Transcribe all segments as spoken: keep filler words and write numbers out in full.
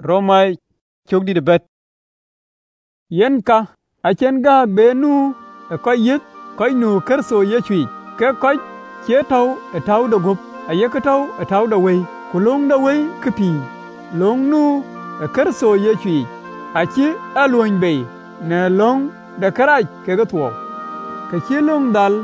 Romai chok di bet. Yen ka achen ga benu ko yit ko nu kerso yechui ke ko che tau e tau da gup aye ka tau e tau da wei kulong da wei kpi long nu e kerso yechui achi alon be ne long da karaj ke ga tuo ke chi long dal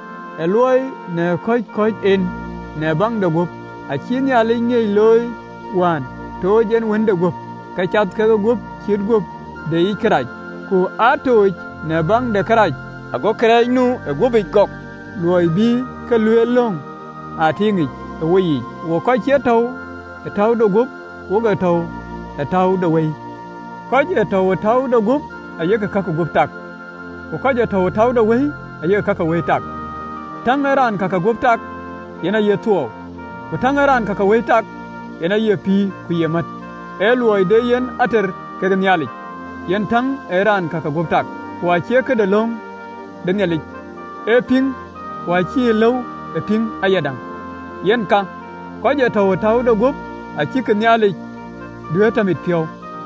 e loy ne ko ko en ne bang da gup achi nya le ngei loy wan to jen wen da gup ka chat ka gup chit gup de i karaj ku ato ne bang da karaj ago karaj nu e gubi gok loy bi ka lue long atingi e wi wo ko che tau e tau da gup wo ga tau e tau da wei ko je tau e tau da gup aye ka ka gup tak ko ko je tau tau da wei aye ka ka wei tak tangaran ka ka gup tak yana ye tuo ko tangaran ka ka wei tak yana ye pi ku ye mat e loy de yen ater ke nyali yen tang eran ka ka gup tak wa che ka da long de nyali e ping wa chi lo e ping ayadang yen ka ko je tau tau da gup a chi ka nyali due ta mit pio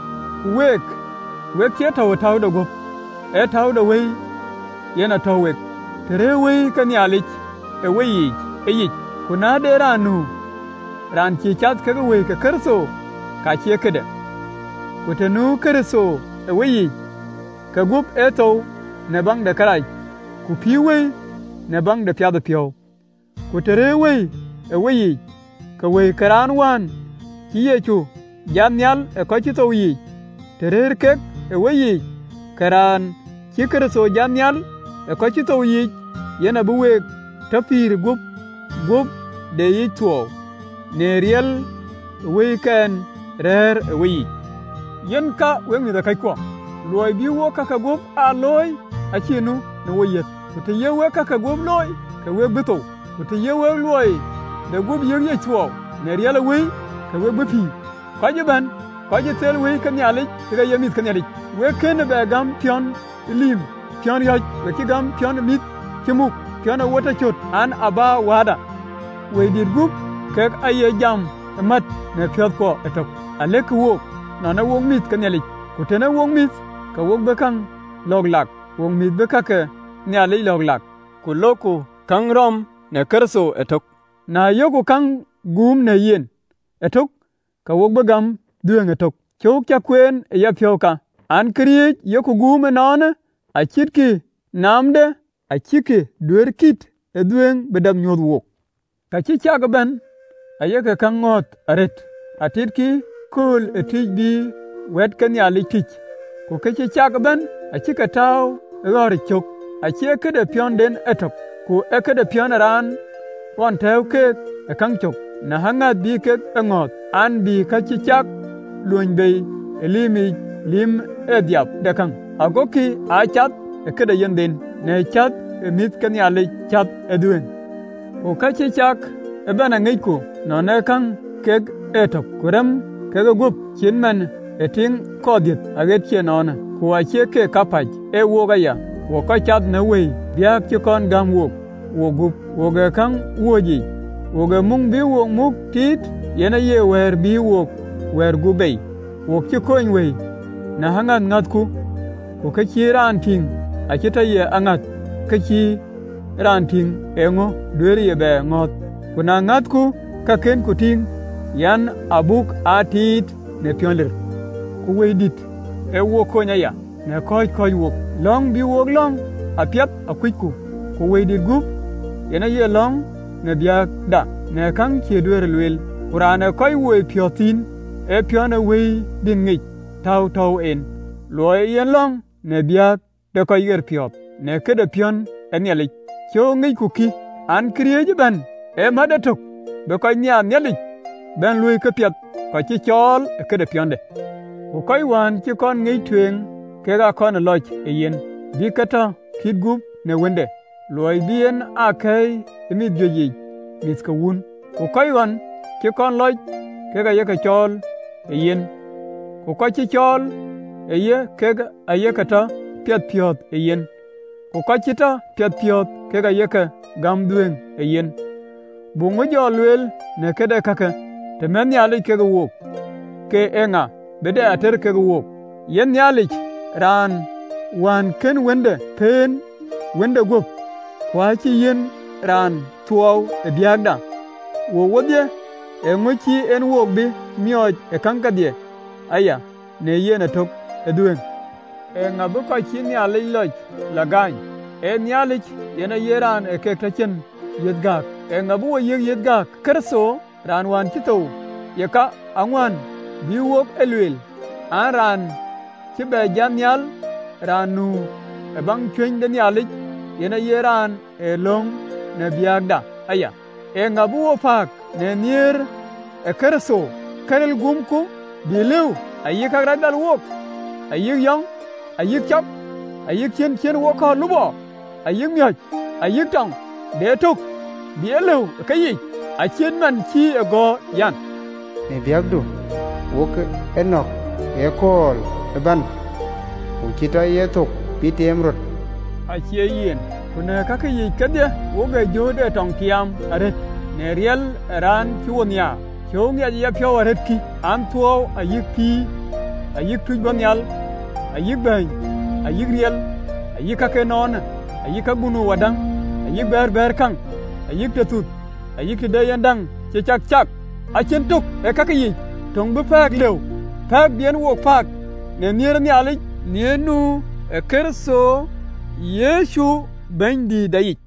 wek wek che tau tau da gup e tau da wei yen a tau wek tere wei ka nyali e wei e yi kuna de ranu ran chi chat ka wei ka kerso ka che ka da ku ta nu kerso e wei ka gup e tau ne bang da karai ku pi wei ne bang da pya da pio ku tere wei e wei ka wei karan wan ki ye chu jam nyal e ko chi to yi tere kek e wei karan ki kerso jam nyal e ko chi to yi yana bu we ta pir gup gup de yi tuo ne riel wei kan rer e wei yen ka we mi da kai ko loy bi wo ka ka gup a loy a chinu ne wo yet ku te ye we ka ka gup loy ka we bito ku te ye we loy de gup ye ye tuo ne riel wei ka we bu pi ka je ban ka je tel wei ka nyali ka ye mit ka nyali we ken be gam pion lim pion ya we ki gam pion mit kimuk pion wota chot an aba wada we dir gup ka aye jam mat ne piot ko etok ale ku wo na na wong mit ka nyali ku te na wong mit ka wong be kang log lak wong mit be ka ke nyali log lak ku loko kang rom ne kerso etok na yoku kang gum ne yen etok ka wong be gam dueng etok chok cha kwen e ya pioka an kriye yoku gum nona a chitki namde a chiki duer kit e dueng bedam nyod wok ka chi cha ga ben ayeke kang ngot aret atitki kul e tij bi wet ken ya litich ko ke chi cha ga ben a chika taw gor chok a che ke de pion den etok ku e ke de pion ran won tew ke e kang chok na hanga bi ke ngot an bi ka chi chak luon be elimi lim e diap de kang agoki a chat e ke de yen den ne chat e mit ken ya li chat e duen o ka chi chak e bana ngai ku no ne kang ke etok kuram ke gup chin man e ting kodit aget che nona ku a che ke kapaj e wo ga ya wo ka chat ne we bia ki kon gam wo wo gup wo ga kang wo ji wo ga mung bi wo muk tit yena ye wer bi wo wer gu bei wo ki kon we na hangan ngat ku ku ka chi ran ting a chi ta ye angat ka chi ran ting e ngo dwer ye be ngot ku na ngat ku ka ken ku ting yan abuk atit ne pionler ku we dit e wo ko nya ya ne koy koy wo long bi wo long a piat a kwiku ku we dit gup yana ye long ne bia da ne kang che dwer lwel qur'ana koy wo piotin e piona we din ngi taw taw en loy yen long ne bia de koy yer piot ne ke de pion en yali cho ngi ku ki an kriye ban e madatok be koy nya nyali ben lui ke piat ko chi chol ke de pionde ko koy wan chi kon ngi twen ke ga kon loch e yen bi kata kit gup ne wende loy bien a kai mi joji mis ka wun ko koy wan chi kon loch ke ga ye ka chol e yen ko ko chi chol e ye ke ga ye kata piat piot e yen ko ko chi ta piat piot ke ga ye ka gam duen e yen bungo jo lwel ne ke de kaka te men ya le ke wo ke enga bede ater ke wo yen yalik ran wan ken wende pen wende gop kwa chi yen ran tuaw e biagda wo wodye e ngochi en wo bi mioj e kankadie aya ne yena tok eduen e ngabu ko chi ni alej loj lagany e nyalik yena yeran e kektachen yedgak e ngabu wo yeg yedgak kerso ran wan kito yeka angwan bi wok elwel an ran chibe janyal ranu e bang chwen de nyalik yena yeran e long ne biagda aya e ngabu wo fak ne nier e kerso karel gumku bilew ayik agradal wok ayik yong ayik chop ayik chen chen wo ko lubo ayik myoj ayik tong de tuk bielew kayi a chen man chi ego yan ne biagdu wok enok e kol ban u chita yetok pitemrot a che yen kuna ka kayi kadya wo ga jode tong kiam aret ne riel ran chuonya chongia ya pyo aret ki am tuo ayik pi ayik tuj banyal ayik bay ayik riel ayik ka kenon ayik ka bunu wadang ayik ber ber kang ayik tetut ayik de yandang che chak chak a chen tuk e ka kayi tong bu phak lew phak bien wo phak ne nier ni ali nienu e kerso Yeshu bendi dai